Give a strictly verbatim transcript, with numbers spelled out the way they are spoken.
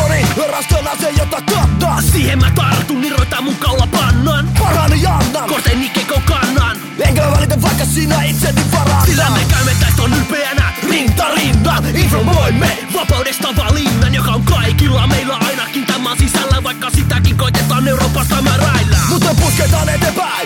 Taistoni, raskaan ase jota kannan. Siihen mä tartun, irroitan mun kaula pannan. Parhaani annan, korteni keko kannan. enkä välitä vaikka sinä itseni varannan. Sillä me käymme taiston ylpeä.